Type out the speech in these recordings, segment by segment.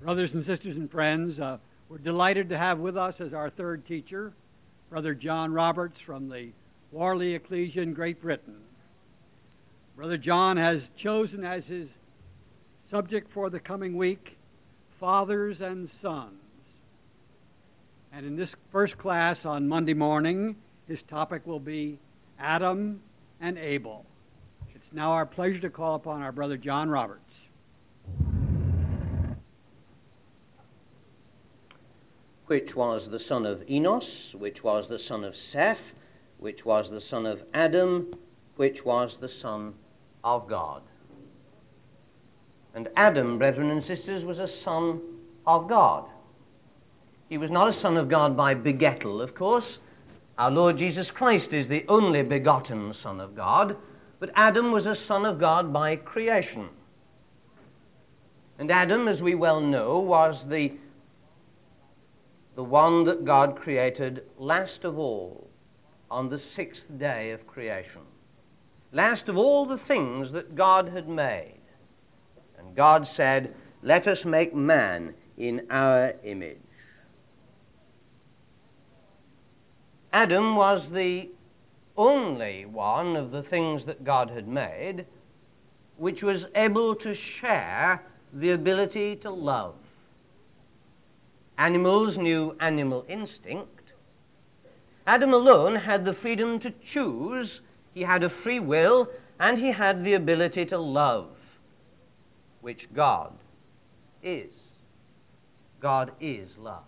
Brothers and sisters and friends, we're delighted to have with us as our third teacher, Brother John Roberts from the Warley Ecclesia in Great Britain. Brother John has chosen as his subject for the coming week, fathers and sons. And in this first class on Monday morning, his topic will be Adam and Abel. It's now our pleasure to call upon our Brother John Roberts. Which was the son of Enos, which was the son of Seth, which was the son of Adam, which was the son of God. And Adam, brethren and sisters, was a son of God. He was not a son of God by begettal, of course. Our Lord Jesus Christ is the only begotten Son of God, but Adam was a son of God by creation. And Adam, as we well know, was the one that God created last of all on the sixth day of creation. Last of all the things that God had made. And God said, "Let us make man in our image." Adam was the only one of the things that God had made which was able to share the ability to love. Animals knew animal instinct. Adam alone had the freedom to choose. He had a free will, and he had the ability to love, which God is. God is love.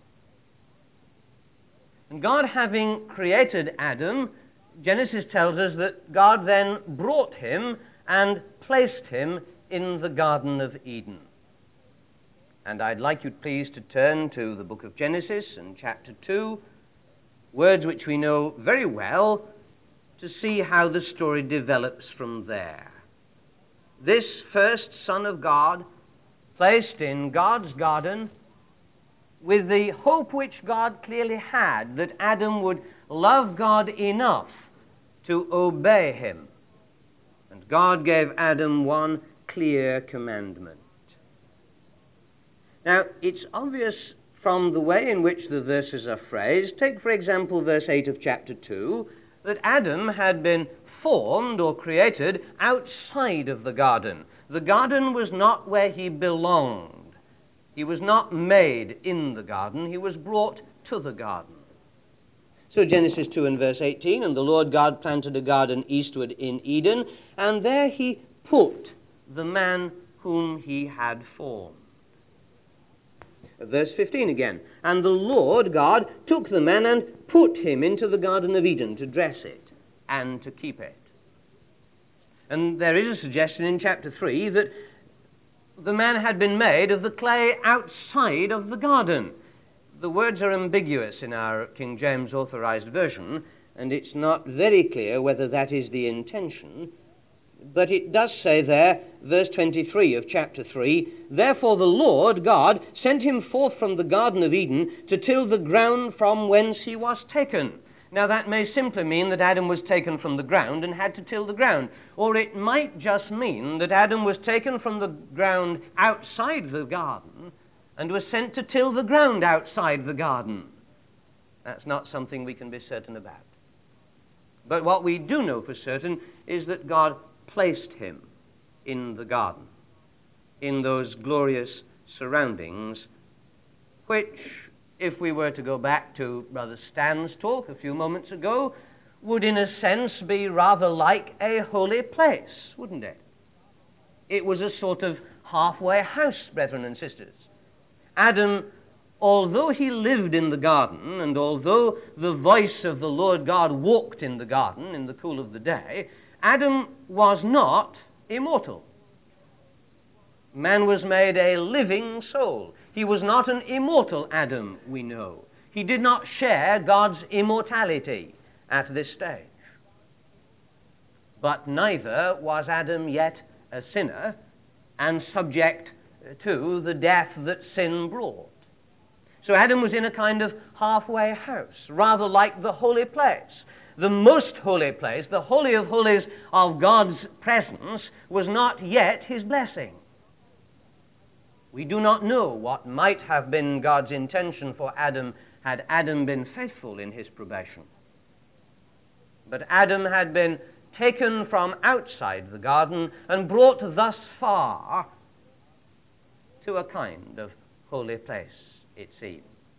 And God having created Adam, Genesis tells us that God then brought him and placed him in the Garden of Eden. And I'd like you, please, to turn to the book of Genesis and chapter 2, words which we know very well, to see how the story develops from there. This first Son of God, placed in God's garden, with the hope which God clearly had, that Adam would love God enough to obey him. And God gave Adam one clear commandment. Now, it's obvious from the way in which the verses are phrased. Take, for example, verse 8 of chapter 2, that Adam had been formed or created outside of the garden. The garden was not where he belonged. He was not made in the garden. He was brought to the garden. So Genesis 2 and verse 18, "And the Lord God planted a garden eastward in Eden, and there he put the man whom he had formed." Verse 15 again, "And the Lord God took the man and put him into the Garden of Eden to dress it and to keep it." And there is a suggestion in chapter 3 that the man had been made of the clay outside of the garden. The words are ambiguous in our King James Authorized Version, and it's not very clear whether that is the intention. But it does say there, verse 23 of chapter 3, "Therefore the Lord God sent him forth from the Garden of Eden to till the ground from whence he was taken." Now that may simply mean that Adam was taken from the ground and had to till the ground. Or it might just mean that Adam was taken from the ground outside the garden and was sent to till the ground outside the garden. That's not something we can be certain about. But what we do know for certain is that God placed him in the garden, in those glorious surroundings, which, if we were to go back to Brother Stan's talk a few moments ago, would in a sense be rather like a holy place, wouldn't it? It was a sort of halfway house, brethren and sisters. Adam, although he lived in the garden, and although the voice of the Lord God walked in the garden in the cool of the day, Adam was not immortal. Man was made a living soul. He was not an immortal Adam, we know. He did not share God's immortality at this stage. But neither was Adam yet a sinner and subject to the death that sin brought. So Adam was in a kind of halfway house, rather like the holy place. The most holy place, the holy of holies of God's presence, was not yet his blessing. We do not know what might have been God's intention for Adam had Adam been faithful in his probation. But Adam had been taken from outside the garden and brought thus far to a kind of holy place, it seems.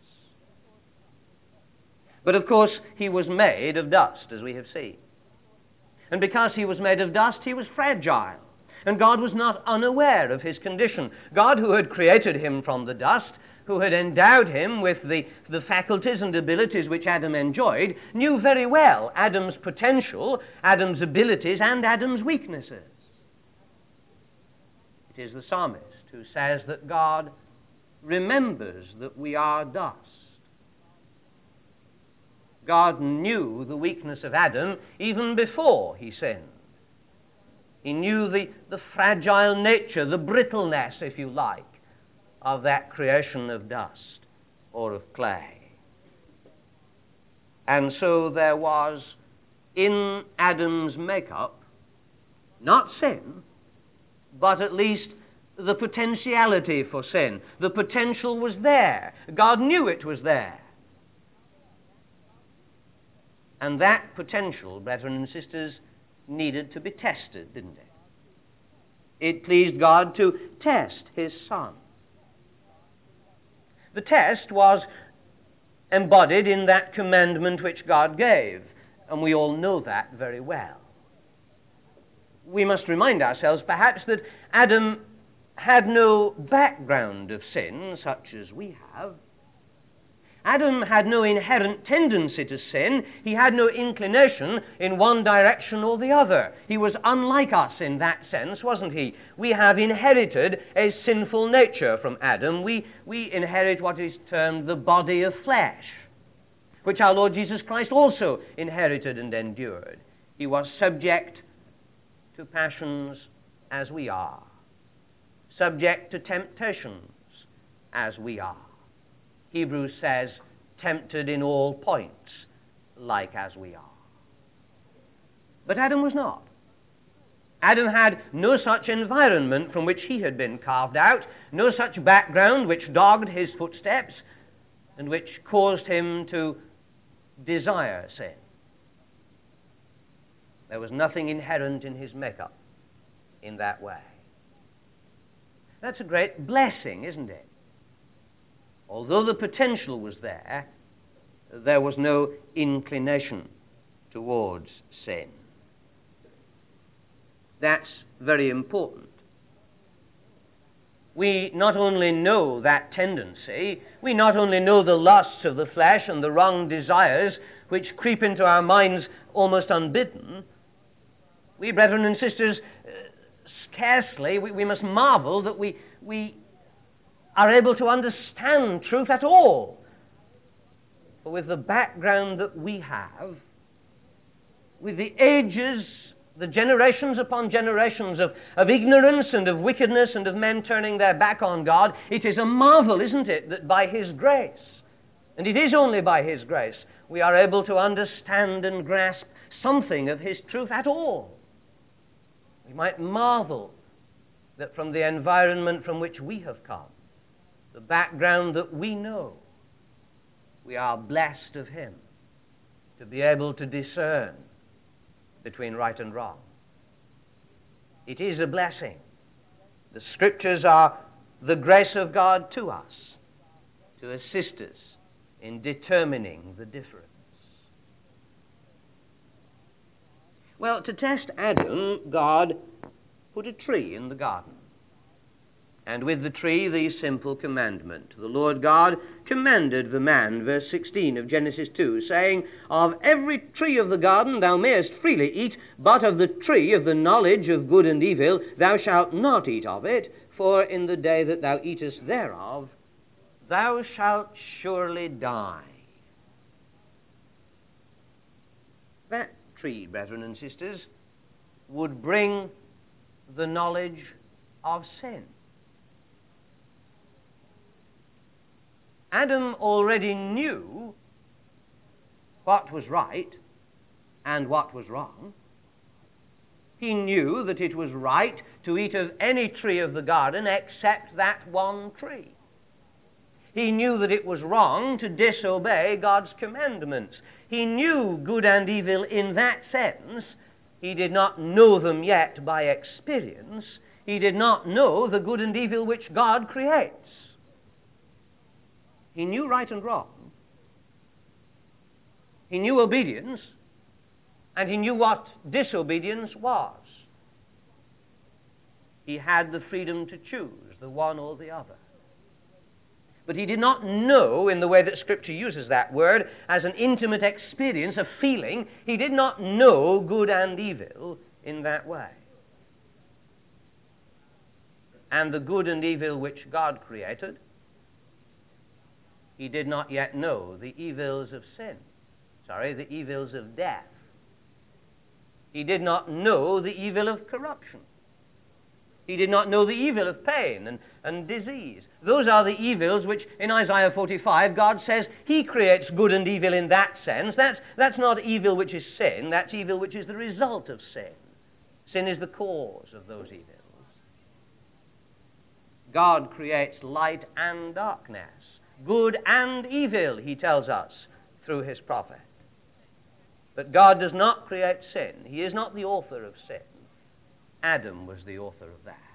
But of course, he was made of dust, as we have seen. And because he was made of dust, he was fragile. And God was not unaware of his condition. God, who had created him from the dust, who had endowed him with the faculties and abilities which Adam enjoyed, knew very well Adam's potential, Adam's abilities, and Adam's weaknesses. It is the psalmist who says that God remembers that we are dust. God knew the weakness of Adam even before he sinned. He knew the fragile nature, the brittleness, if you like, of that creation of dust or of clay. And so there was in Adam's makeup not sin, but at least the potentiality for sin. The potential was there. God knew it was there. And that potential, brethren and sisters, needed to be tested, didn't it? It pleased God to test his Son. The test was embodied in that commandment which God gave, and we all know that very well. We must remind ourselves, perhaps, that Adam had no background of sin such as we have. Adam had no inherent tendency to sin. He had no inclination in one direction or the other. He was unlike us in that sense, wasn't he? We have inherited a sinful nature from Adam. We inherit what is termed the body of flesh, which our Lord Jesus Christ also inherited and endured. He was subject to passions as we are, subject to temptations as we are. Hebrews says, tempted in all points, like as we are. But Adam was not. Adam had no such environment from which he had been carved out, no such background which dogged his footsteps and which caused him to desire sin. There was nothing inherent in his makeup in that way. That's a great blessing, isn't it? Although the potential was there, there was no inclination towards sin. That's very important. We not only know that tendency, we not only know the lusts of the flesh and the wrong desires which creep into our minds almost unbidden, we, brethren and sisters, scarcely, we must marvel that we are able to understand truth at all. But with the background that we have, with the ages, the generations upon generations of ignorance and of wickedness and of men turning their back on God, it is a marvel, isn't it, that by his grace, and it is only by his grace, we are able to understand and grasp something of his truth at all. We might marvel that from the environment from which we have come, the background that we know, we are blessed of him to be able to discern between right and wrong. It is a blessing. The Scriptures are the grace of God to us to assist us in determining the difference. Well, to test Adam, God put a tree in the garden. And with the tree, the simple commandment. The Lord God commanded the man, verse 16 of Genesis 2, saying, of every tree of the garden thou mayest freely eat, but of the tree of the knowledge of good and evil thou shalt not eat of it, for in the day that thou eatest thereof thou shalt surely die. That tree, brethren and sisters, would bring the knowledge of sin. Adam already knew what was right and what was wrong. He knew that it was right to eat of any tree of the garden except that one tree. He knew that it was wrong to disobey God's commandments. He knew good and evil in that sense. He did not know them yet by experience. He did not know the good and evil which God creates. He knew right and wrong. He knew obedience, and he knew what disobedience was. He had the freedom to choose the one or the other. But he did not know, in the way that Scripture uses that word, as an intimate experience, a feeling. He did not know good and evil in that way. And the good and evil which God created, he did not yet know the evils of sin. The evils of death. He did not know the evil of corruption. He did not know the evil of pain and disease. Those are the evils which, in Isaiah 45, God says he creates good and evil in that sense. That's not evil which is sin. That's evil which is the result of sin. Sin is the cause of those evils. God creates light and darkness, good and evil, he tells us through his prophet. But God does not create sin. He is not the author of sin. Adam was the author of that.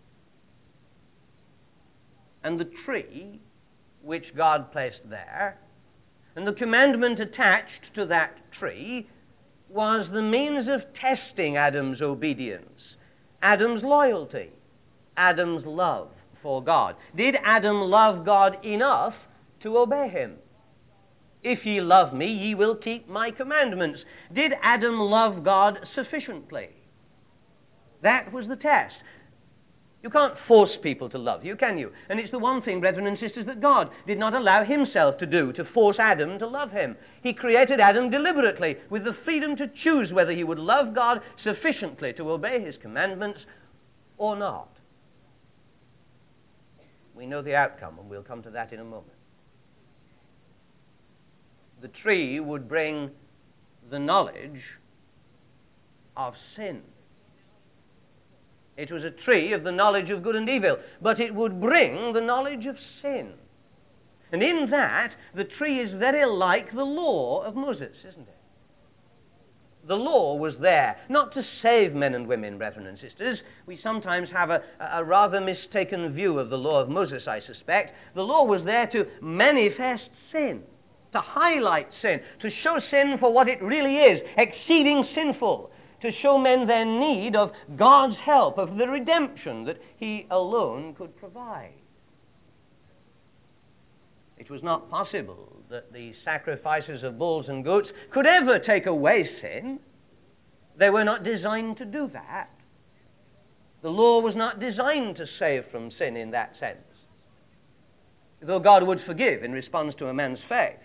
And the tree which God placed there, and the commandment attached to that tree, was the means of testing Adam's obedience, Adam's loyalty, Adam's love for God. Did Adam love God enough to obey him? If ye love me, ye will keep my commandments. Did Adam love God sufficiently? That was the test. You can't force people to love you, can you? And it's the one thing, brethren and sisters, that God did not allow himself to do, to force Adam to love him. He created Adam deliberately, with the freedom to choose whether he would love God sufficiently to obey his commandments or not. We know the outcome, and we'll come to that in a moment. The tree would bring the knowledge of sin. It was a tree of the knowledge of good and evil, but it would bring the knowledge of sin. And in that, the tree is very like the law of Moses, isn't it? The law was there, not to save men and women, brethren and sisters. We sometimes have a rather mistaken view of the law of Moses, I suspect. The law was there to manifest sin, to highlight sin, to show sin for what it really is, exceeding sinful, to show men their need of God's help, of the redemption that he alone could provide. It was not possible that the sacrifices of bulls and goats could ever take away sin. They were not designed to do that. The law was not designed to save from sin in that sense. Though God would forgive in response to a man's faith,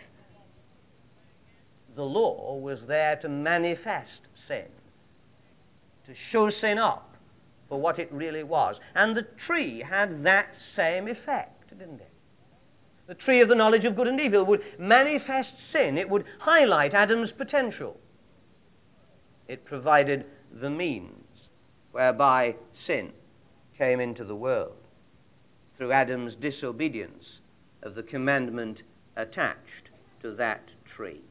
the law was there to manifest sin, to show sin up for what it really was. And the tree had that same effect, didn't it? The tree of the knowledge of good and evil would manifest sin. It would highlight Adam's potential. It provided the means whereby sin came into the world through Adam's disobedience of the commandment attached to that tree.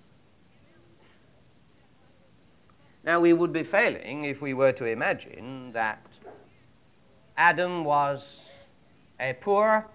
Now, we would be failing if we were to imagine that Adam was a poor,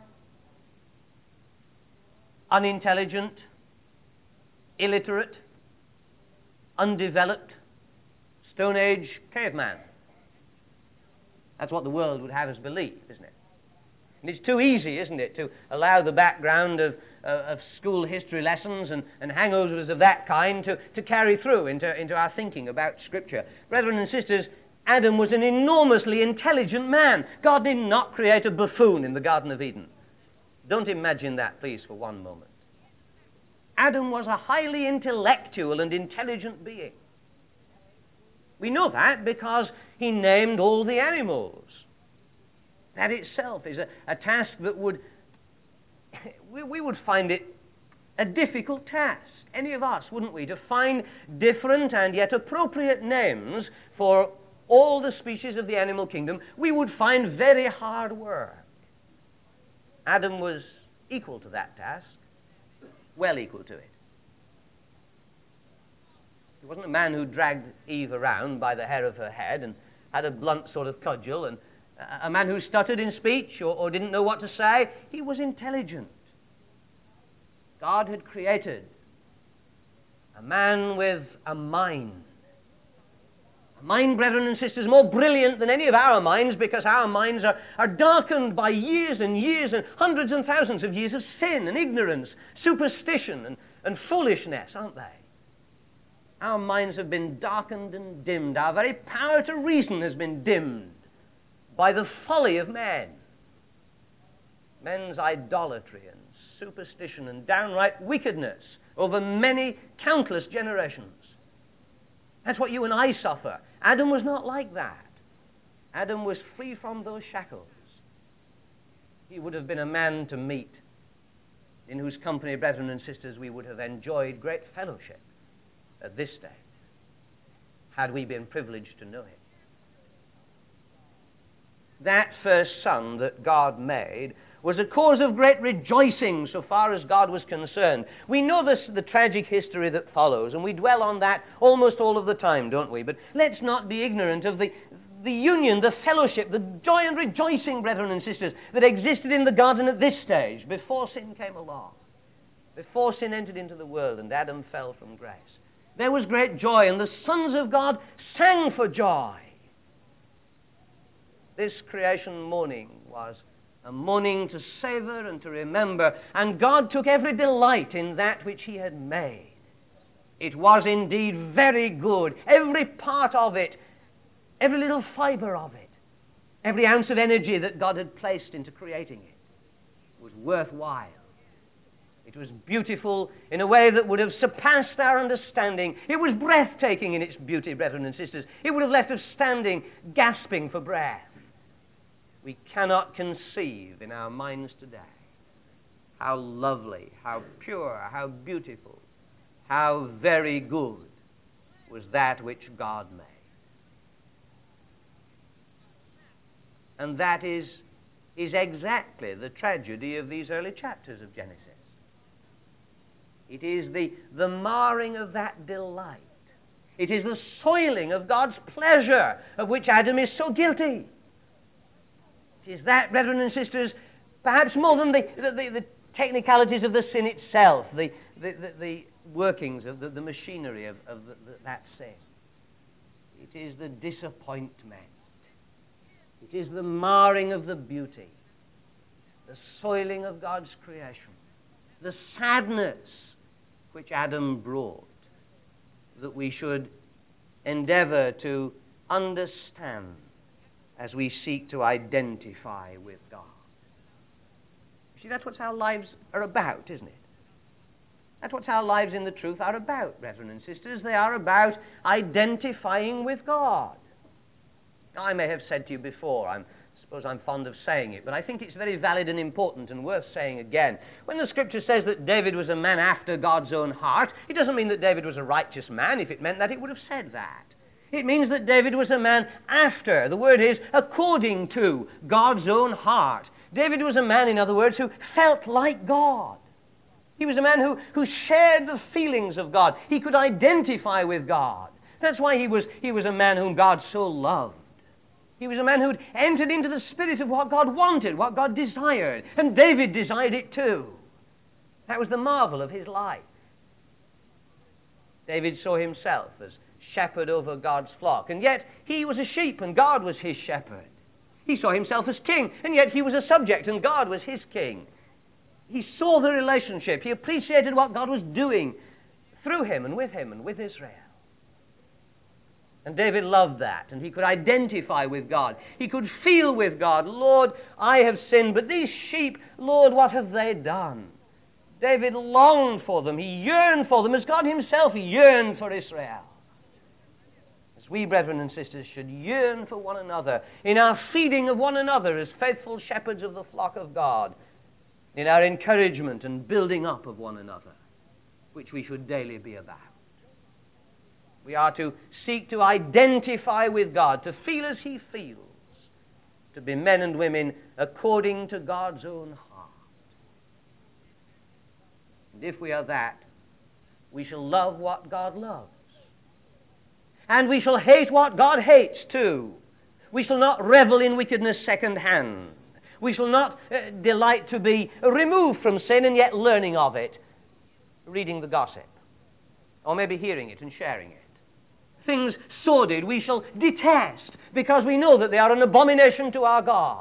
unintelligent, illiterate, undeveloped, Stone Age caveman. That's what the world would have us believe, isn't it? And it's too easy, isn't it, to allow the background of school history lessons and hangovers of that kind to carry through into our thinking about Scripture. Brethren and sisters, Adam was an enormously intelligent man. God did not create a buffoon in the Garden of Eden. Don't imagine that, please, for one moment. Adam was a highly intellectual and intelligent being. We know that because he named all the animals. That itself is a task that we would find it a difficult task, any of us, wouldn't we, to find different and yet appropriate names for all the species of the animal kingdom, we would find very hard work. Adam was equal to that task, well equal to it. He wasn't a man who dragged Eve around by the hair of her head and had a blunt sort of cudgel, and a man who stuttered in speech or didn't know what to say. He was intelligent. God had created a man with a mind. A mind, brethren and sisters, more brilliant than any of our minds, because our minds are darkened by years and years and hundreds and thousands of years of sin and ignorance, superstition and foolishness, aren't they? Our minds have been darkened and dimmed. Our very power to reason has been dimmed by the folly of men. Men's idolatry and superstition and downright wickedness over many, countless generations. That's what you and I suffer. Adam was not like that. Adam was free from those shackles. He would have been a man to meet, in whose company, brethren and sisters, we would have enjoyed great fellowship at this stage, had we been privileged to know him. That first son that God made was a cause of great rejoicing so far as God was concerned. We know the tragic history that follows, and we dwell on that almost all of the time, don't we? But let's not be ignorant of the union, the fellowship, the joy and rejoicing, brethren and sisters, that existed in the garden at this stage, before sin came along, before sin entered into the world and Adam fell from grace. There was great joy, and the sons of God sang for joy. This creation morning was a morning to savor and to remember, and God took every delight in that which he had made. It was indeed very good. Every part of it, every little fiber of it, every ounce of energy that God had placed into creating it was worthwhile. It was beautiful in a way that would have surpassed our understanding. It was breathtaking in its beauty, brethren and sisters. It would have left us standing, gasping for breath. We cannot conceive in our minds today how lovely, how pure, how beautiful, how very good was that which God made. And that is exactly the tragedy of these early chapters of Genesis. It is the marring of that delight. It is the soiling of God's pleasure of which Adam is so guilty. It is that, brethren and sisters, perhaps more than the technicalities of the sin itself, the workings of the machinery of that sin. It is the disappointment. It is the marring of the beauty, the soiling of God's creation, the sadness which Adam brought, that we should endeavor to understand as we seek to identify with God. You see, that's what our lives are about, isn't it? That's what our lives in the truth are about, brethren and sisters. They are about identifying with God. Now, I may have said to you before, I suppose I'm fond of saying it, but I think it's very valid and important and worth saying again. When the Scripture says that David was a man after God's own heart, it doesn't mean that David was a righteous man. If it meant that, it would have said that. It means that David was a man after. The word is according to God's own heart. David was a man, in other words, who felt like God. He was a man who shared the feelings of God. He could identify with God. That's why he was a man whom God so loved. He was a man who'd entered into the spirit of what God wanted, what God desired. And David desired it too. That was the marvel of his life. David saw himself as shepherd over God's flock, and yet he was a sheep and God was his shepherd. He saw himself as king, and yet he was a subject and God was his king. He saw the relationship. He appreciated what God was doing through him and with Israel. And David loved that, and he could identify with God. He could feel with God, Lord, I have sinned, but these sheep, Lord, what have they done? David longed for them. He yearned for them as God himself yearned for Israel. As we, brethren and sisters, should yearn for one another in our feeding of one another as faithful shepherds of the flock of God, in our encouragement and building up of one another, which we should daily be about. We are to seek to identify with God, to feel as he feels, to be men and women according to God's own heart. And if we are that, we shall love what God loves. And we shall hate what God hates too. We shall not revel in wickedness second-hand. We shall not delight to be removed from sin and yet learning of it, reading the gossip, or maybe hearing it and sharing it. Things sordid we shall detest because we know that they are an abomination to our God.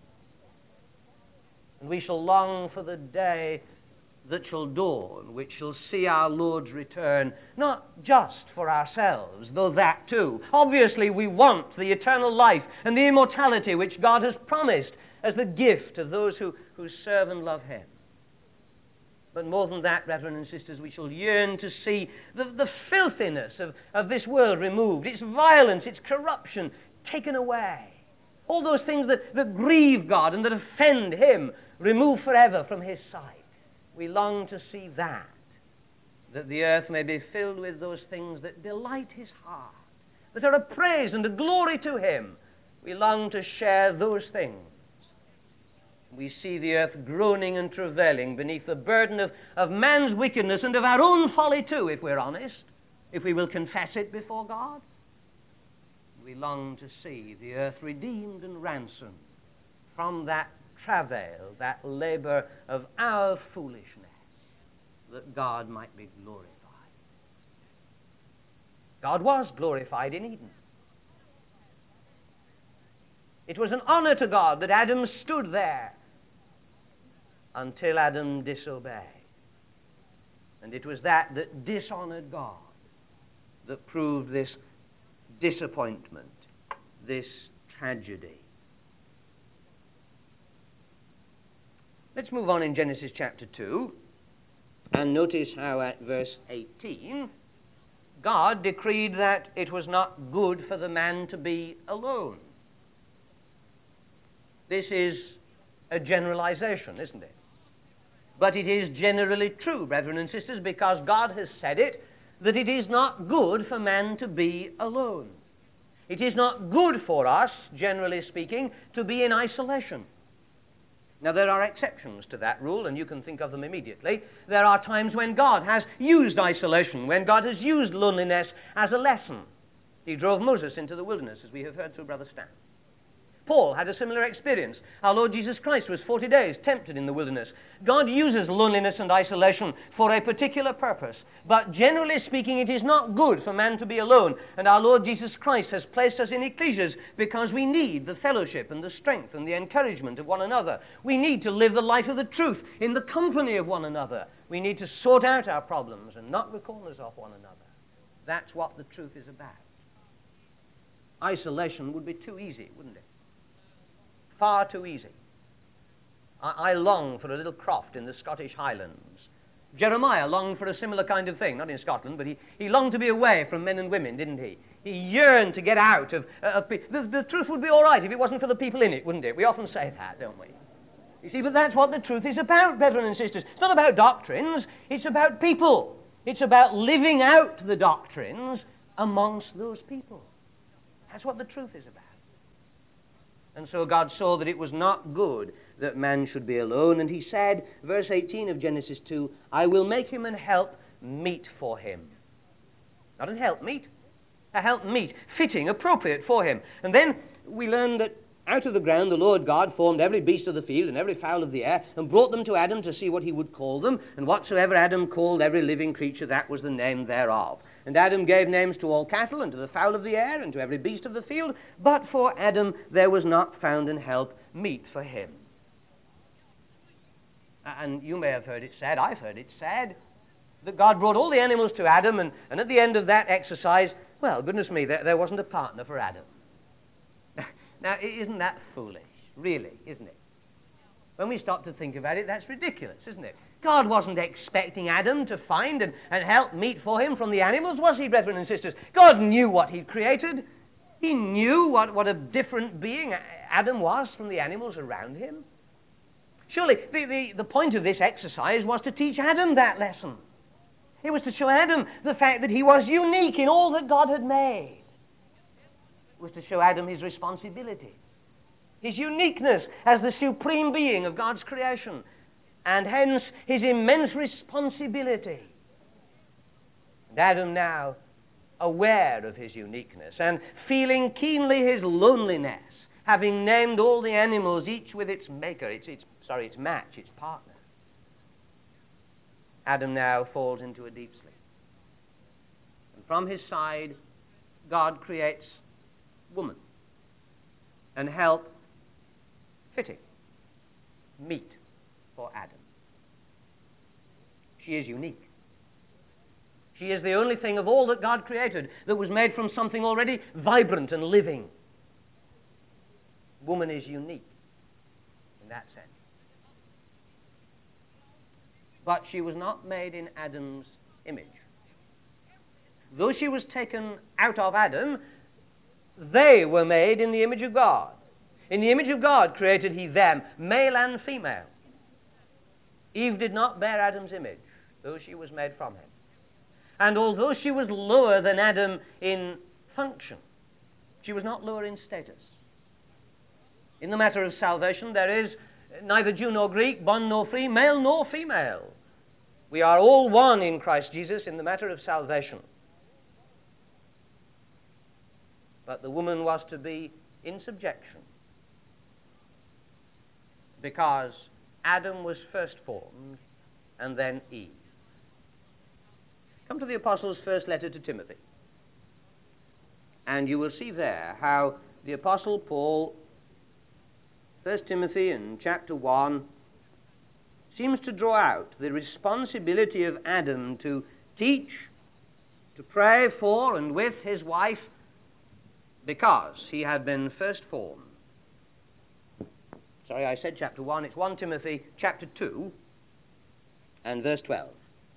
And we shall long for the day that shall dawn, which shall see our Lord's return, not just for ourselves, though that too. Obviously, we want the eternal life and the immortality which God has promised as the gift of those who serve and love him. But more than that, brethren and sisters, we shall yearn to see the filthiness of this world removed, its violence, its corruption taken away. All those things that grieve God and that offend him removed forever from his sight. We long to see that the earth may be filled with those things that delight his heart, that are a praise and a glory to him. We long to share those things. We see the earth groaning and travailing beneath the burden of man's wickedness and of our own folly too, if we're honest, if we will confess it before God. We long to see the earth redeemed and ransomed from that travail, that labor of our foolishness, that God might be glorified. God was glorified in Eden. It was an honor to God that Adam stood there until Adam disobeyed. And it was that dishonored God that proved this disappointment, this tragedy. Let's move on in Genesis chapter 2 and notice how at verse 18 God decreed that it was not good for the man to be alone. This is a generalization, isn't it? But it is generally true, brethren and sisters, because God has said it, that it is not good for man to be alone. It is not good for us, generally speaking, to be in isolation. Now, there are exceptions to that rule, and you can think of them immediately. There are times when God has used isolation, when God has used loneliness as a lesson. He drove Moses into the wilderness, as we have heard through Brother Stan. Paul had a similar experience. Our Lord Jesus Christ was 40 days tempted in the wilderness. God uses loneliness and isolation for a particular purpose. But generally speaking, it is not good for man to be alone. And our Lord Jesus Christ has placed us in ecclesias because we need the fellowship and the strength and the encouragement of one another. We need to live the life of the truth in the company of one another. We need to sort out our problems and knock the corners off one another. That's what the truth is about. Isolation would be too easy, wouldn't it? Far too easy. I long for a little croft in the Scottish Highlands. Jeremiah longed for a similar kind of thing, not in Scotland, but he longed to be away from men and women, didn't he? He yearned to get out of the truth would be all right if it wasn't for the people in it, wouldn't it? We often say that, don't we? You see, but that's what the truth is about, brethren and sisters. It's not about doctrines, it's about people. It's about living out the doctrines amongst those people. That's what the truth is about. And so God saw that it was not good that man should be alone. And he said, verse 18 of Genesis 2, I will make him an help meet for him. Not an helpmeet, a helpmeet, fitting, appropriate for him. And then we learn that out of the ground the Lord God formed every beast of the field and every fowl of the air and brought them to Adam to see what he would call them. And whatsoever Adam called every living creature, that was the name thereof. And Adam gave names to all cattle and to the fowl of the air and to every beast of the field. But for Adam there was not found an help meet for him. And you may have heard it said, I've heard it said, that God brought all the animals to Adam, and at the end of that exercise, well, goodness me, there wasn't a partner for Adam. Now, isn't that foolish? Really, isn't it? When we stop to think about it, that's ridiculous, isn't it? God wasn't expecting Adam to find and help meet for him from the animals, was he, brethren and sisters? God knew what he'd created. He knew what a different being Adam was from the animals around him. Surely, the point of this exercise was to teach Adam that lesson. It was to show Adam the fact that he was unique in all that God had made. It was to show Adam his responsibility, his uniqueness as the supreme being of God's creation, and hence his immense responsibility. And Adam now, aware of his uniqueness and feeling keenly his loneliness, having named all the animals, each with its maker, its match, its partner, Adam now falls into a deep sleep. And from his side, God creates woman and help fitting, meet for Adam. She is unique. She is the only thing of all that God created that was made from something already vibrant and living. Woman is unique in that sense. But she was not made in Adam's image. Though she was taken out of Adam, they were made in the image of God. In the image of God created he them, male and female. Eve did not bear Adam's image, though she was made from him. And although she was lower than Adam in function, she was not lower in status. In the matter of salvation, there is neither Jew nor Greek, bond nor free, male nor female. We are all one in Christ Jesus in the matter of salvation. But the woman was to be in subjection because Adam was first formed and then Eve. Come to the Apostle's first letter to Timothy, and you will see there how the Apostle Paul, 1 Timothy in chapter 1, seems to draw out the responsibility of Adam to teach, to pray for and with his wife, because he had been first formed. Sorry, I said chapter 1. It's 1 Timothy chapter 2 and verse 12.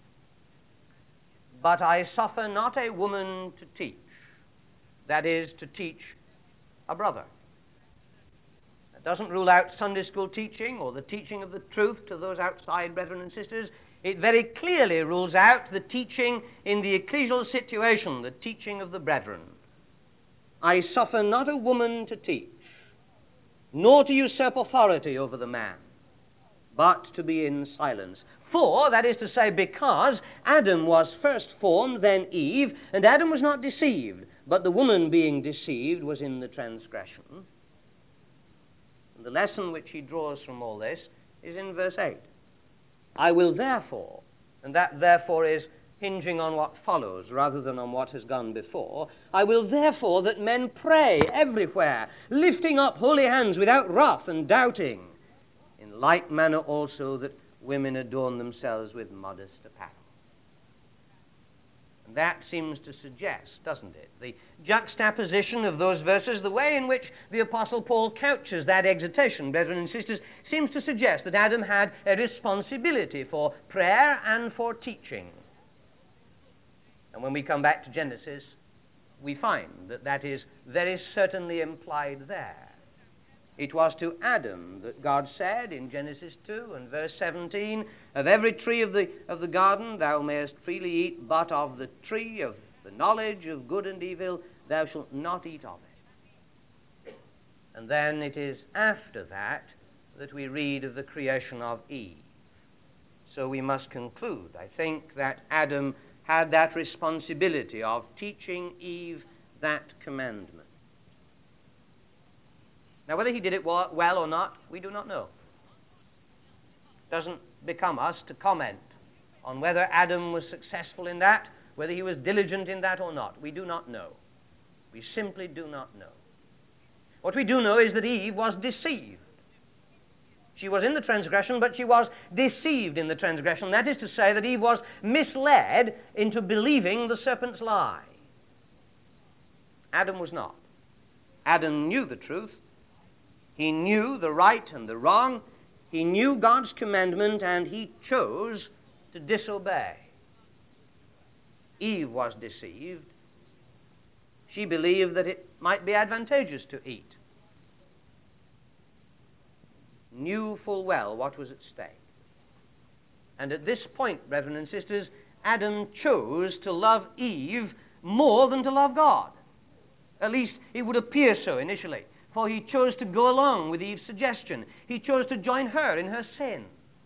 But I suffer not a woman to teach, that is, to teach a brother. That doesn't rule out Sunday school teaching or the teaching of the truth to those outside brethren and sisters. It very clearly rules out the teaching in the ecclesial situation, the teaching of the brethren. I suffer not a woman to teach, nor to usurp authority over the man, but to be in silence. For, that is to say, because Adam was first formed, then Eve, and Adam was not deceived, but the woman being deceived was in the transgression. And the lesson which he draws from all this is in verse 8. I will therefore, and that therefore is hinging on what follows rather than on what has gone before, I will therefore that men pray everywhere, lifting up holy hands without wrath and doubting. In like manner also that women adorn themselves with modest apparel. And that seems to suggest, doesn't it, the juxtaposition of those verses, the way in which the Apostle Paul couches that exhortation, brethren and sisters, seems to suggest that Adam had a responsibility for prayer and for teaching. And when we come back to Genesis, we find that that is very certainly implied there. It was to Adam that God said in Genesis 2 and verse 17, of every tree of the garden thou mayest freely eat, but of the tree of the knowledge of good and evil thou shalt not eat of it. And then it is after that that we read of the creation of Eve. So we must conclude, I think, that Adam had that responsibility of teaching Eve that commandment. Now, whether he did it well or not, we do not know. It doesn't become us to comment on whether Adam was successful in that, whether he was diligent in that or not. We do not know. We simply do not know. What we do know is that Eve was deceived. She was in the transgression, but she was deceived in the transgression. That is to say that Eve was misled into believing the serpent's lie. Adam was not. Adam knew the truth. He knew the right and the wrong. He knew God's commandment, and he chose to disobey. Eve was deceived. She believed that it might be advantageous to eat. Knew full well what was at stake. And at this point, brethren and sisters, Adam chose to love Eve more than to love God. At least it would appear so initially, for he chose to go along with Eve's suggestion. He chose to join her in her sin.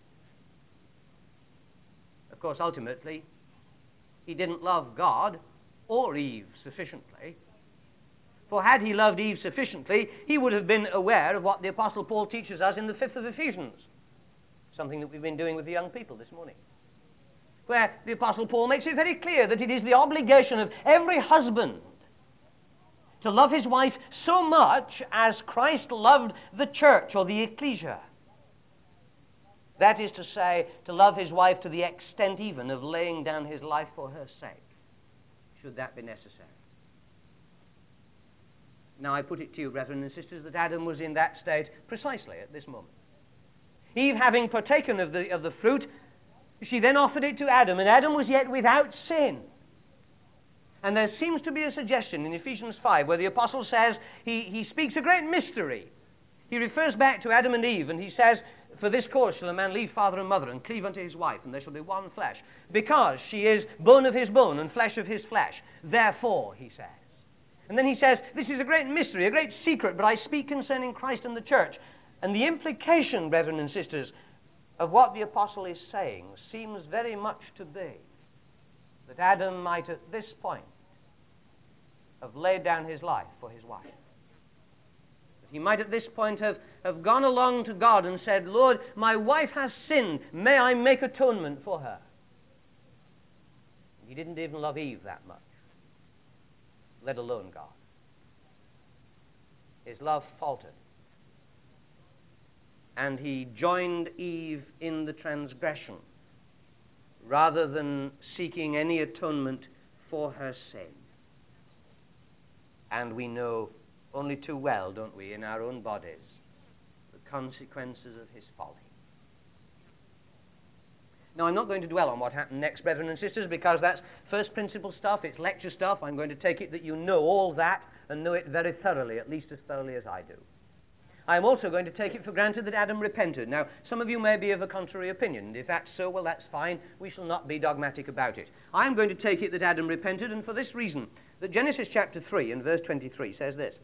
Of course, ultimately, he didn't love God or Eve sufficiently. For had he loved Eve sufficiently, he would have been aware of what the Apostle Paul teaches us in the 5th of Ephesians, something that we've been doing with the young people this morning, where the Apostle Paul makes it very clear that it is the obligation of every husband to love his wife so much as Christ loved the church or the ecclesia. That is to say, to love his wife to the extent even of laying down his life for her sake, should that be necessary. Now I put it to you, brethren and sisters, that Adam was in that state precisely at this moment. Eve, having partaken of the fruit, she then offered it to Adam, and Adam was yet without sin. And there seems to be a suggestion in Ephesians 5 where the apostle says, he speaks a great mystery. He refers back to Adam and Eve, and he says, "For this cause shall a man leave father and mother, and cleave unto his wife, and they shall be one flesh. Because she is bone of his bone, and flesh of his flesh. Therefore," he says. And then he says, "This is a great mystery, a great secret, but I speak concerning Christ and the church." And the implication, brethren and sisters, of what the apostle is saying seems very much to be that Adam might at this point have laid down his life for his wife. That he might at this point have gone along to God and said, "Lord, my wife has sinned. May I make atonement for her?" He didn't even love Eve that much, let alone God. His love faltered, and he joined Eve in the transgression rather than seeking any atonement for her sin. And we know only too well, don't we, in our own bodies, the consequences of his folly. Now, I'm not going to dwell on what happened next, brethren and sisters, because that's first principle stuff, it's lecture stuff. I'm going to take it that you know all that and know it very thoroughly, at least as thoroughly as I do. I'm also going to take it for granted that Adam repented. Now, some of you may be of a contrary opinion. If that's so, well, that's fine. We shall not be dogmatic about it. I'm going to take it that Adam repented, and for this reason, that Genesis chapter 3 and verse 23 says this.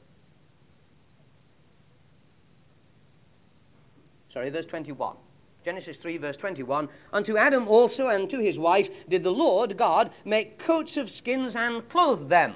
Verse 21. Genesis 3, verse 21. "Unto Adam also and to his wife did the Lord God make coats of skins and clothe them."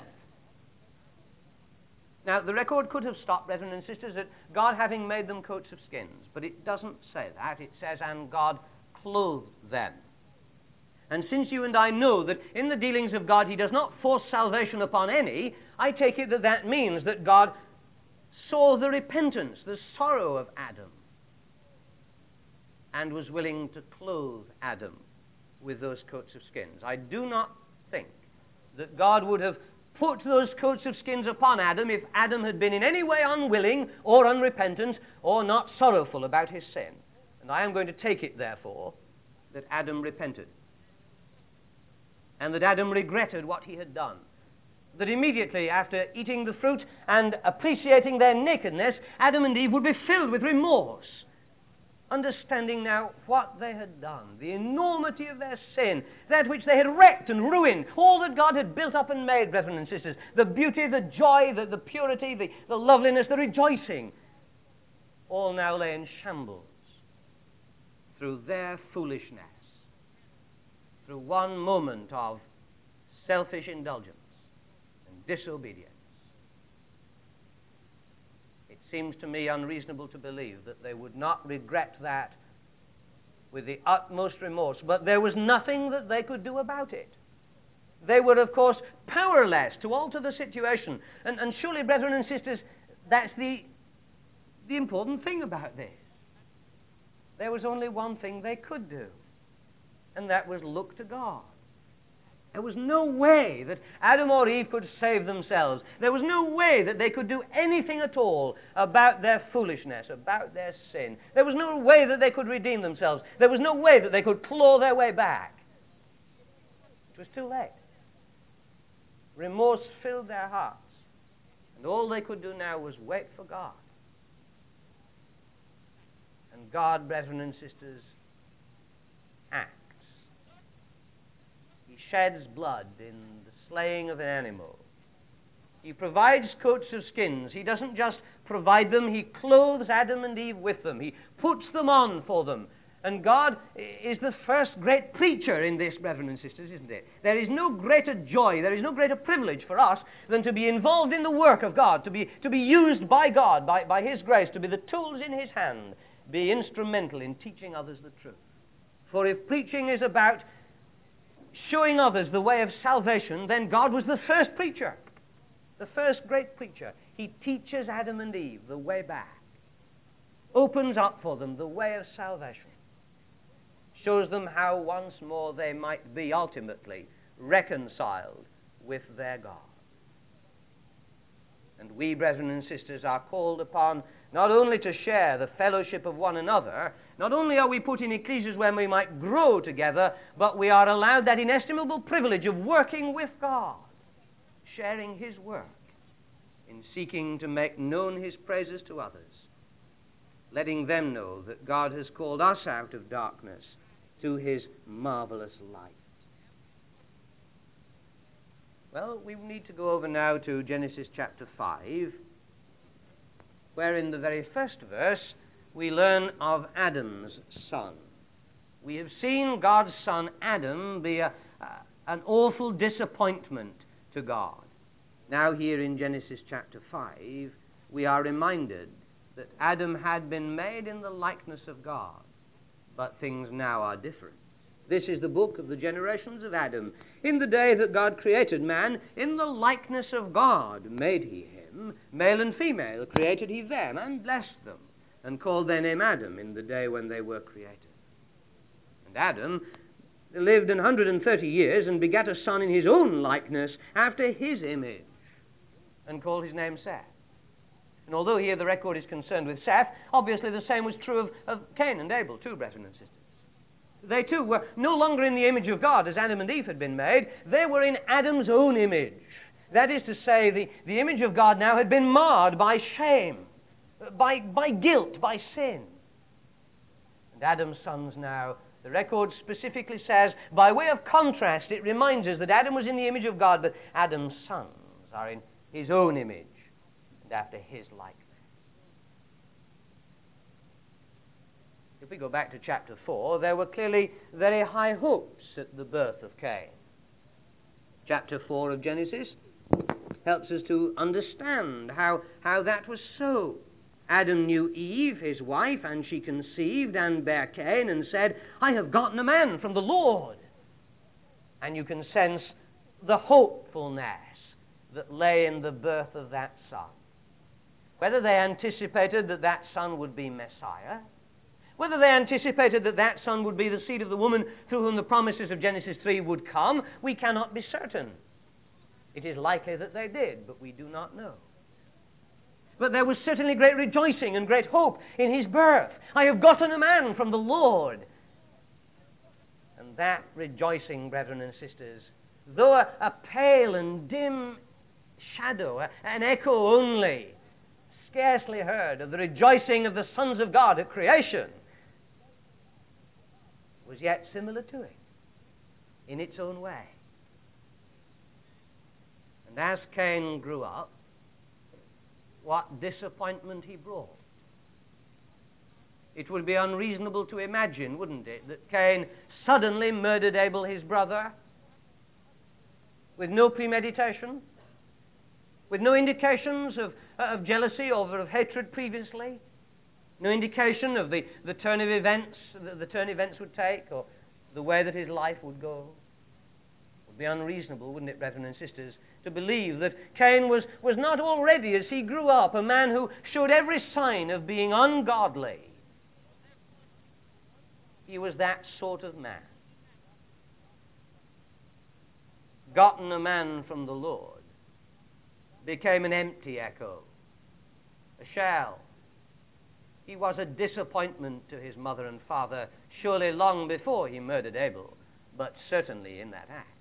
Now, the record could have stopped, brethren and sisters, at God having made them coats of skins, but it doesn't say that. It says, "and God clothed them." And since you and I know that in the dealings of God he does not force salvation upon any, I take it that that means that God saw the repentance, the sorrow of Adam, and was willing to clothe Adam with those coats of skins. I do not think that God would have put those coats of skins upon Adam if Adam had been in any way unwilling or unrepentant or not sorrowful about his sin. And I am going to take it, therefore, that Adam repented, and that Adam regretted what he had done. That immediately after eating the fruit and appreciating their nakedness, Adam and Eve would be filled with remorse, understanding now what they had done, the enormity of their sin, that which they had wrecked and ruined, all that God had built up and made, brethren and sisters, the beauty, the joy, the purity, the loveliness, the rejoicing, all now lay in shambles through their foolishness, through one moment of selfish indulgence and disobedience. It seems to me unreasonable to believe that they would not regret that with the utmost remorse, but there was nothing that they could do about it. They were, of course, powerless to alter the situation. And surely, brethren and sisters, that's the important thing about this. There was only one thing they could do, and that was look to God. There was no way that Adam or Eve could save themselves. There was no way that they could do anything at all about their foolishness, about their sin. There was no way that they could redeem themselves. There was no way that they could claw their way back. It was too late. Remorse filled their hearts, and all they could do now was wait for God. And God, brethren and sisters, acts. sheds blood in the slaying of an animal. He provides coats of skins. He doesn't just provide them, he clothes Adam and Eve with them. He puts them on for them. And God is the first great preacher in this, brethren and sisters, isn't it? There is no greater joy, there is no greater privilege for us than to be involved in the work of God, to be used by God, by His grace, to be the tools in His hand, be instrumental in teaching others the truth. For if preaching is about showing others the way of salvation, then God was the first preacher, the first great preacher. He teaches Adam and Eve the way back, opens up for them the way of salvation, shows them how once more they might be ultimately reconciled with their God. And we, brethren and sisters, are called upon not only to share the fellowship of one another, not only are we put in ecclesias where we might grow together, but we are allowed that inestimable privilege of working with God, sharing His work, in seeking to make known His praises to others, letting them know that God has called us out of darkness to His marvelous light. Well, we need to go over now to Genesis chapter 5, where in the very first verse we learn of Adam's son. We have seen God's son Adam be an awful disappointment to God. Now here in Genesis chapter 5, we are reminded that Adam had been made in the likeness of God, but things now are different. This is the book of the generations of Adam. In the day that God created man, in the likeness of God made He him, male and female created He them, and blessed them, and called their name Adam in the day when they were created. And Adam lived 130 years and begat a son in his own likeness after his image, and called his name Seth. And although here the record is concerned with Seth, obviously the same was true of Cain and Abel too, brethren and sisters. They too were no longer in the image of God as Adam and Eve had been made. They were in Adam's own image. That is to say, the image of God now had been marred by shame, by guilt, by sin. And Adam's sons now, the record specifically says, by way of contrast, it reminds us that Adam was in the image of God, but Adam's sons are in his own image and after his likeness. If we go back to chapter 4, there were clearly very high hopes at the birth of Cain. Chapter 4 of Genesis helps us to understand how that was so. Adam knew Eve, his wife, and she conceived and bare Cain and said, I have gotten a man from the Lord. And you can sense the hopefulness that lay in the birth of that son. Whether they anticipated that that son would be Messiah, whether they anticipated that that son would be the seed of the woman through whom the promises of Genesis 3 would come, we cannot be certain. It is likely that they did, but we do not know. But there was certainly great rejoicing and great hope in his birth. I have gotten a man from the Lord. And that rejoicing, brethren and sisters, though a pale and dim shadow, an echo only, scarcely heard of the rejoicing of the sons of God at creation, was yet similar to it in its own way. And as Cain grew up, what disappointment he brought. It would be unreasonable to imagine, wouldn't it, that Cain suddenly murdered Abel, his brother, with no premeditation, with no indications of jealousy or of hatred previously, no indication of the turn of events, the turn events would take, or the way that his life would go. It would be unreasonable, wouldn't it, brethren and sisters, to believe that Cain was not already, as he grew up, a man who showed every sign of being ungodly. He was that sort of man. Gotten a man from the Lord, became an empty echo, a shell. He was a disappointment to his mother and father, surely long before he murdered Abel, but certainly in that act.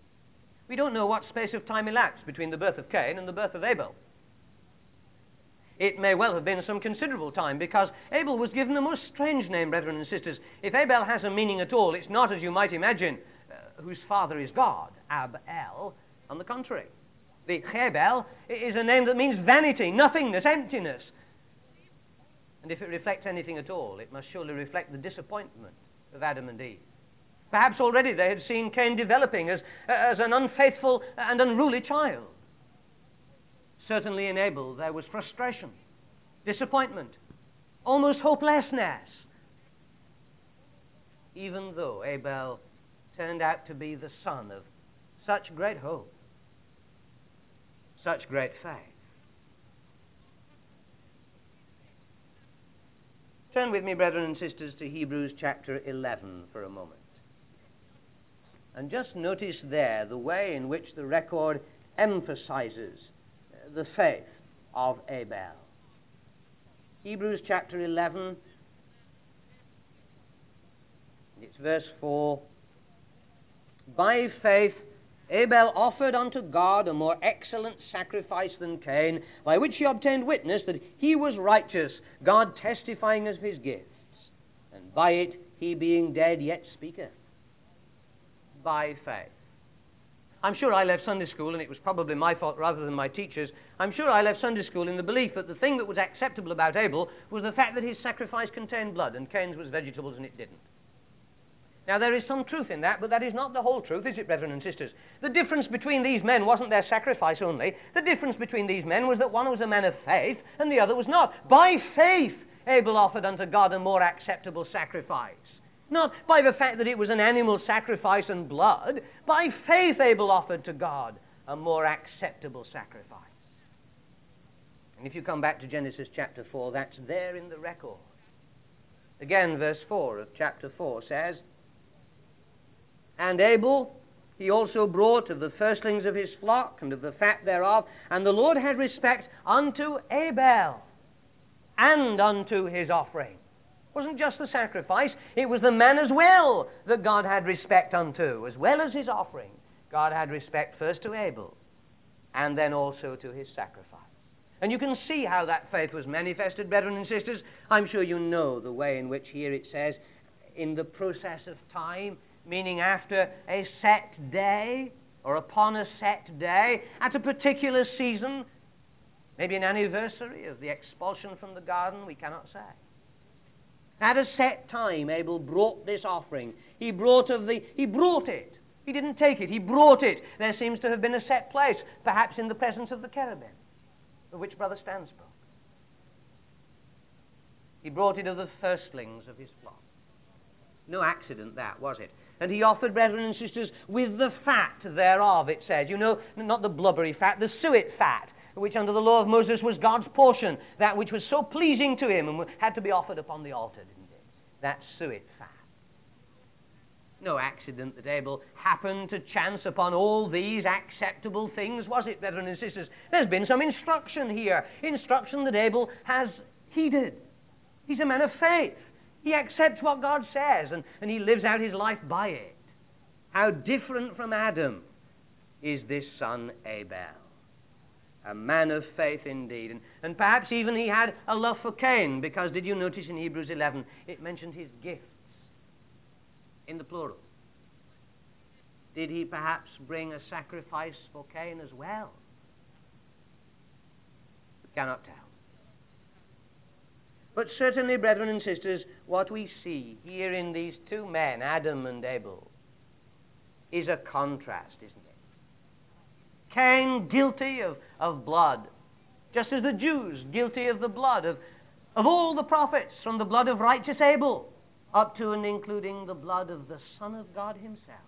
We don't know what space of time elapsed between the birth of Cain and the birth of Abel. It may well have been some considerable time, because Abel was given a most strange name, brethren and sisters. If Abel has a meaning at all, it's not, as you might imagine, whose father is God, Ab-el. On the contrary, the Hebel is a name that means vanity, nothingness, emptiness. And if it reflects anything at all, it must surely reflect the disappointment of Adam and Eve. Perhaps already they had seen Cain developing as an unfaithful and unruly child. Certainly in Abel there was frustration, disappointment, almost hopelessness, even though Abel turned out to be the son of such great hope, such great faith. Turn with me, brethren and sisters, to Hebrews chapter 11 for a moment. And just notice there the way in which the record emphasizes the faith of Abel. Hebrews chapter 11, it's verse 4. By faith Abel offered unto God a more excellent sacrifice than Cain, by which he obtained witness that he was righteous, God testifying of his gifts. And by it he being dead yet speaketh. By faith. I'm sure I left Sunday school, and it was probably my fault rather than my teacher's. I'm sure I left Sunday school in the belief that the thing that was acceptable about Abel was the fact that his sacrifice contained blood, and Cain's was vegetables and it didn't. Now, there is some truth in that, but that is not the whole truth, is it, brethren and sisters? The difference between these men wasn't their sacrifice only. The difference between these men was that one was a man of faith and the other was not. By faith, Abel offered unto God a more acceptable sacrifice. Not by the fact that it was an animal sacrifice and blood. By faith, Abel offered to God a more acceptable sacrifice. And if you come back to Genesis chapter 4, that's there in the record. Again, verse 4 of chapter 4 says, And Abel he also brought of the firstlings of his flock and of the fat thereof, and the Lord had respect unto Abel and unto his offering. It wasn't just the sacrifice, it was the man as well that God had respect unto, as well as his offering. God had respect first to Abel, and then also to his sacrifice. And you can see how that faith was manifested, brethren and sisters. I'm sure you know the way in which here it says, in the process of time, meaning after a set day, or upon a set day, at a particular season, maybe an anniversary of the expulsion from the garden, we cannot say. At a set time, Abel brought this offering. He brought it. He didn't take it, he brought it. There seems to have been a set place, perhaps in the presence of the cherubim, of which Brother Stan spoke. He brought it of the firstlings of his flock. No accident that, was it? And he offered, brethren and sisters, with the fat thereof, it says. You know, not the blubbery fat, the suet fat, which under the law of Moses was God's portion, that which was so pleasing to him and had to be offered upon the altar, didn't it? That suet fat. No accident that Abel happened to chance upon all these acceptable things, was it, brethren and sisters? There's been some instruction here, instruction that Abel has heeded. He's a man of faith. He accepts what God says, and he lives out his life by it. How different from Adam is this son Abel. A man of faith indeed. And perhaps even he had a love for Cain, because did you notice in Hebrews 11, it mentioned his gifts in the plural. Did he perhaps bring a sacrifice for Cain as well? We cannot tell. But certainly, brethren and sisters, what we see here in these two men, Adam and Abel, is a contrast, isn't it? Cain guilty of blood, just as the Jews guilty of the blood of all the prophets, from the blood of righteous Abel up to and including the blood of the Son of God himself.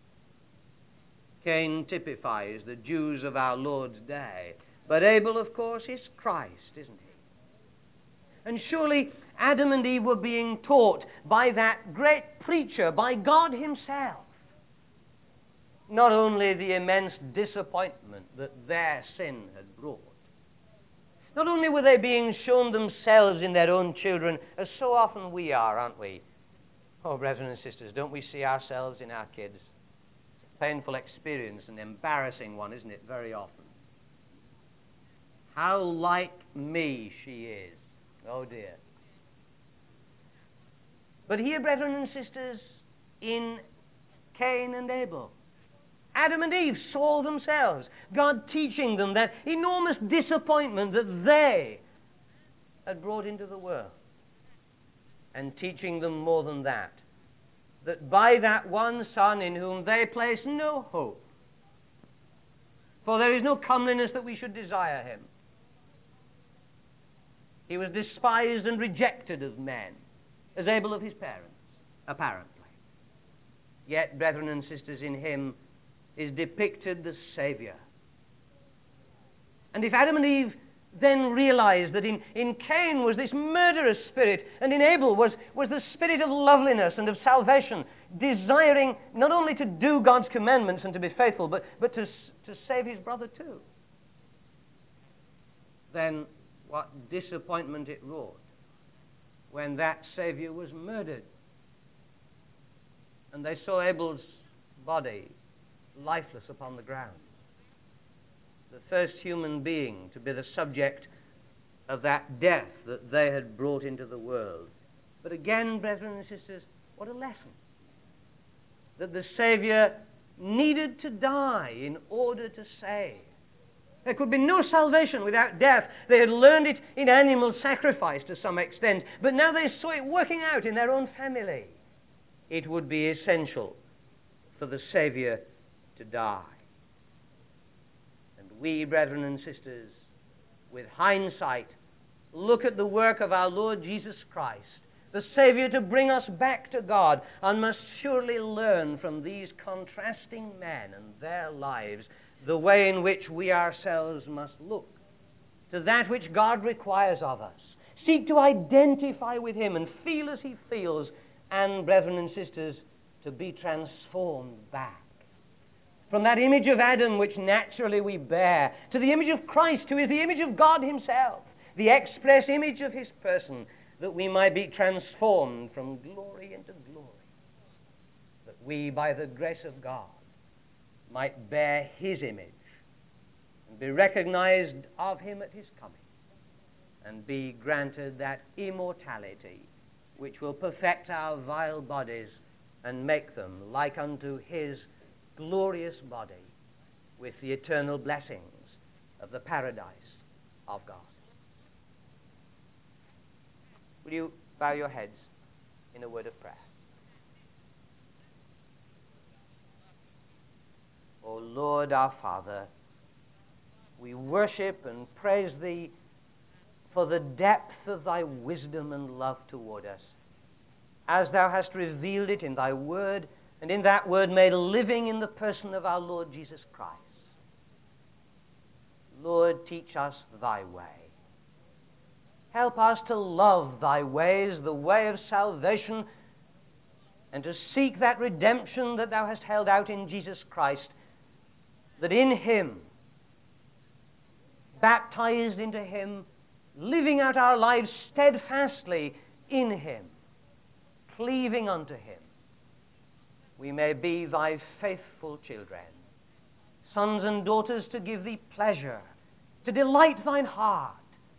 Cain typifies the Jews of our Lord's day, but Abel, of course, is Christ, isn't he? And surely Adam and Eve were being taught by that great preacher, by God himself, not only the immense disappointment that their sin had brought. Not only were they being shown themselves in their own children, as so often we are, aren't we? Oh, brethren and sisters, don't we see ourselves in our kids? It's a painful experience, an embarrassing one, isn't it, very often? How like me she is. Oh dear. But here, brethren and sisters, in Cain and Abel, Adam and Eve saw themselves, God teaching them that enormous disappointment that they had brought into the world, and teaching them more than that, that by that one Son in whom they place no hope, for there is no comeliness that we should desire him. He was despised and rejected of men, as Abel of his parents, apparently. Yet, brethren and sisters, in him is depicted the Savior. And if Adam and Eve then realized that in Cain was this murderous spirit, and in Abel was the spirit of loveliness and of salvation, desiring not only to do God's commandments and to be faithful, but to save his brother too, then what disappointment it wrought when that Savior was murdered. And they saw Abel's body lifeless upon the ground. The first human being to be the subject of that death that they had brought into the world. But again, brethren and sisters, what a lesson. That the Savior needed to die in order to save. There could be no salvation without death. They had learned it in animal sacrifice to some extent, but now they saw it working out in their own family. It would be essential for the Savior to die. And we, brethren and sisters, with hindsight, look at the work of our Lord Jesus Christ, the Savior to bring us back to God, and must surely learn from these contrasting men and their lives the way in which we ourselves must look to that which God requires of us. Seek to identify with him and feel as he feels, and, brethren and sisters, to be transformed back from that image of Adam which naturally we bear to the image of Christ, who is the image of God himself, the express image of his person, that we might be transformed from glory into glory, that we, by the grace of God, might bear his image and be recognized of him at his coming, and be granted that immortality which will perfect our vile bodies and make them like unto his glorious body, with the eternal blessings of the paradise of God. Will you bow your heads in a word of prayer? O Lord our Father, we worship and praise thee for the depth of thy wisdom and love toward us, as thou hast revealed it in thy word, and in that word made living in the person of our Lord Jesus Christ. Lord, teach us thy way. Help us to love thy ways, the way of salvation, and to seek that redemption that thou hast held out in Jesus Christ, that in him, baptized into him, living out our lives steadfastly in him, cleaving unto him, we may be thy faithful children, sons and daughters to give thee pleasure, to delight thine heart,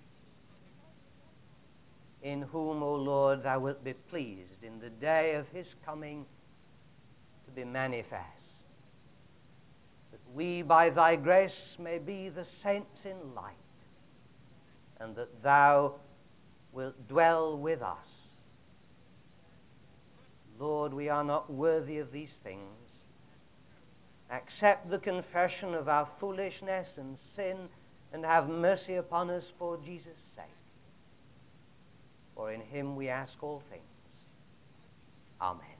in whom, O Lord, thou wilt be pleased in the day of his coming to be manifest, that we by thy grace may be the saints in light, and that thou wilt dwell with us. Lord, we are not worthy of these things. Accept the confession of our foolishness and sin, and have mercy upon us for Jesus' sake. For in him we ask all things. Amen.